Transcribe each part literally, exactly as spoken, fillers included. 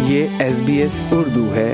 ये S B S Urdu है।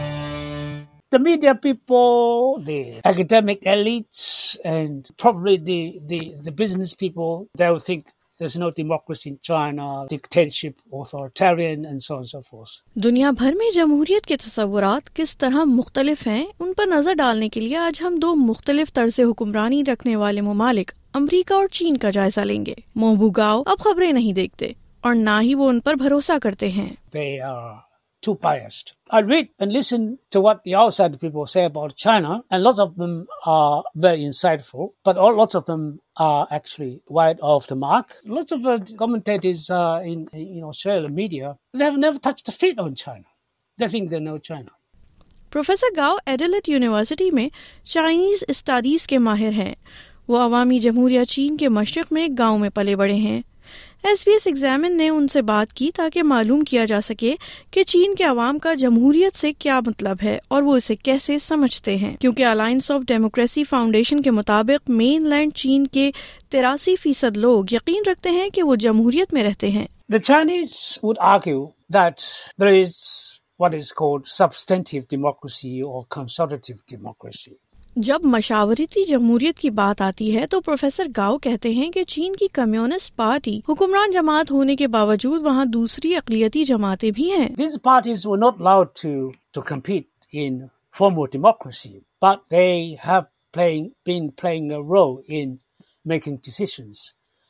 The media people, the academic elites, and probably the, the, the business people, they will think there's no democracy in China, dictatorship, authoritarian, and so on and so forth. दुनिया भर में जमहूरियत के तस्वुरात किस तरह मुख्तलिफ हैं, उन पर नजर डालने के लिए आज हम दो मुख्तलिफ तर्ज़े हुक्मरानी रखने वाले ममालिक अमरीका और चीन का जायजा लेंगे। मोहबू गाओ अब खबरें नहीं देखते और ना ही वो उन पर भरोसा करते हैं। They are too biased. I read and listen to what the outside people say about China, and lots of them are very insightful, but all, lots of them are actually wide off the mark. Lots of uh, commentators uh, in, in Australian media, they have never touched a feet on China. They think they know China. Professor Gao Adelaide university में Chinese studies के माहिर हैं। वो अवामी जमहूरिया चीन के मशरिक में एक गाँव में पले बड़े हैं। एस बी एस एग्जामिन ने उनसे बात की ताकि मालूम किया जा सके कि चीन के अवाम का जमहूरियत से क्या मतलब है और वो इसे कैसे समझते हैं, क्योंकि अलायंस ऑफ डेमोक्रेसी फाउंडेशन के मुताबिक मेनलैंड चीन के तिरासी फीसद लोग यकीन रखते हैं कि वो जमहूरियत में रहते हैं। The Chinese would argue that there is what is called substantive democracy or consultative democracy. जब मशावरती जमहूरियत की बात आती है तो प्रोफेसर गाओ कहते हैं कि चीन की कम्युनिस्ट पार्टी हुक्मरान जमात होने के बावजूद वहाँ दूसरी अक़लियती जमातें भी हैं। These parties were not allowed to to compete in formal democracy, but they have playing been playing a role in making decisions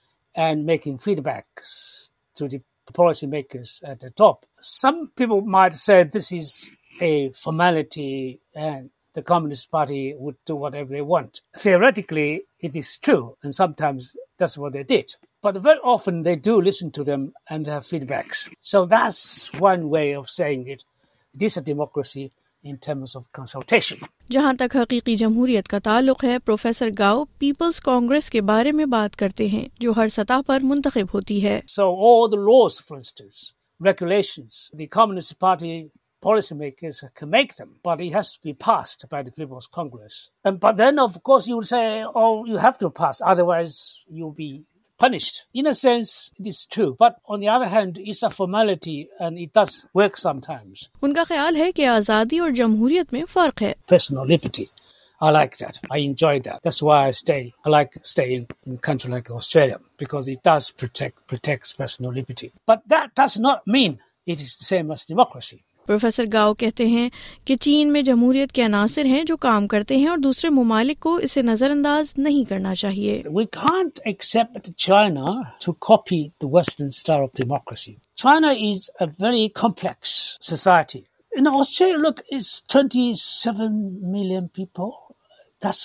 and making feedbacks to the policy makers at the top. Some people might say this is a formality and the Communist Party would do whatever they want. Theoretically, it is true, and sometimes that's what they did. But very often they do listen to them and they have feedbacks. So that's one way of saying it. It is a democracy in terms of consultation. जहाँ तक हकीकी जमहूरियत का ताल्लुक है, professor गाओ peoples Congress के बारे में बात करते हैं जो हर सतह पर मुंतखब होती है। So all the laws, for instance, regulations, the Communist Party policymakers can make them, but it has to be passed by the People's Congress. And but then, of course, you will say, "Oh, you have to pass, otherwise you'll be punished." In a sense, it is true, but on the other hand, it's a formality, and it does work sometimes. उनका ख्याल है कि आज़ादी और जमहूरियत में फर्क है। Personal liberty, I like that. I enjoy that. That's why I stay. I like staying in a country like Australia because it does protect protects personal liberty. But that does not mean it is the same as democracy. Professor Gao कहते हैं कि चीन में जमहूरियत के अनासिर हैं जो काम करते हैं और दूसरे ममालिक को इसे नजरअंदाज नहीं करना चाहिए। We can't accept China to copy the Western style of democracy. China is a very complex society. In Australia, look, it's twenty-seven million people. That's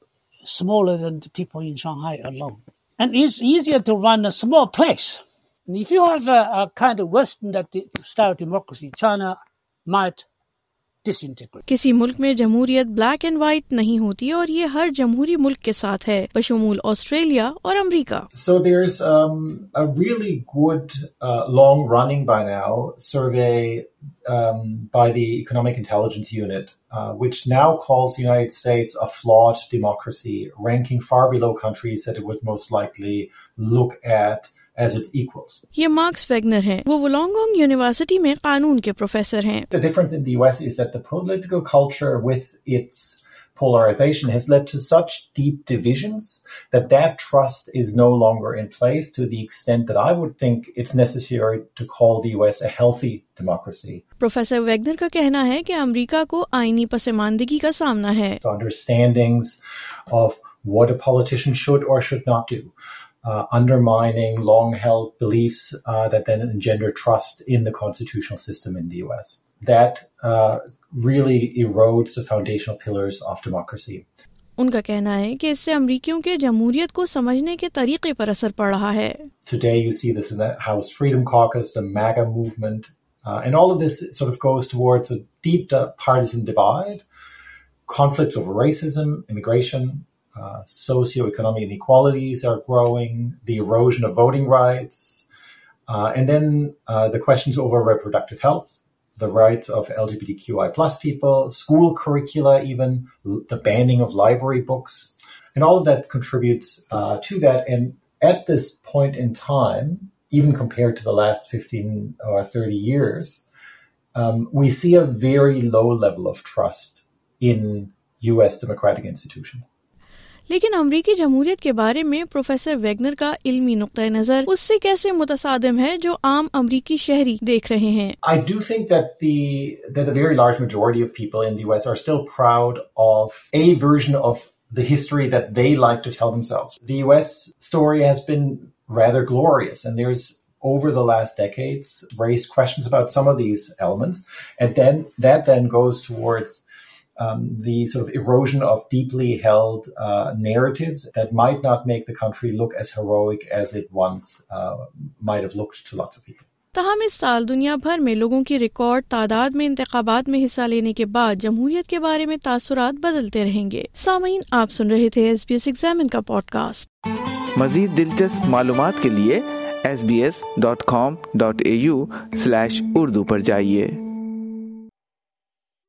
smaller than the people in Shanghai alone. And it's easier to run a small place. And if you have a, a kind of Western style democracy, China might disintegrate. किसी मुल्क में जमहूरियत black and white नहीं होती और ये हर जमहूरी मुल्क के साथ है, बशमूल ऑस्ट्रेलिया और America. So there's um, a really good, uh, long-running by now survey um, by the Economic Intelligence Unit, uh, which now calls the United States a flawed democracy, ranking far below countries that it would most likely look at as its equals. ये Marcus Wagner हैं, वो Wollongong university में कानून के professor हैं। The difference in the U S is that the political culture with its polarization has led to such deep divisions that that trust is no longer in place to the extent that I would think it's necessary to call the U S a healthy democracy. Professor Wagner का कहना है कि America को आईनी पसमानदगी का सामना है। Understandings of what a politician should or should not do. Uh, undermining long-held beliefs uh, that then engender trust in the constitutional system in the U S. That uh, really erodes the foundational pillars of democracy. उनका कहना है कि इससे अमरीकियों के जमहूरियत को समझने के तरीके पर असर पड़ रहा है। Today you see this in the House Freedom Caucus, the MAGA movement, uh, and all of this sort of goes towards a deep partisan divide, conflicts over racism, immigration, Uh, socioeconomic inequalities are growing, the erosion of voting rights, uh, and then uh, the questions over reproductive health, the rights of L G B T Q I plus people, school curricula even, the banning of library books, and all of that contributes uh, to that. And at this point in time, even compared to the last fifteen or thirty years, um, we see a very low level of trust in U S democratic institutions. लेकिन अमरीकी जमहूरियत के बारे में professor Wegener का इल्मी नुक्ता नजर उससे कैसे मुतसादिम है जो आम अमरीकी शहरी देख रहे हैं. I do think that the that a very large majority of people in the U S are still proud of a version of the history that they like to tell themselves. The U S story has been rather glorious, and there's over the last decades raised questions about some of these elements, and then that then goes towards Um, the sort of erosion of deeply held uh, narratives that might not make the country look as heroic as it once uh, might have looked to lots of people. तहम इस साल दुनिया भर में लोगों की record तादाद में इंतखाबात में हिस्सा लेने के बाद जमहूरियत के बारे में तासुरात बदलते रहेंगे. सामीन, आप सुन रहे थे एस बी एस एग्जामिन का पॉडकास्ट. मजीद दिलचस्प मालूमात के लिए S B S dot com dot A U slash Urdu पर जाइए.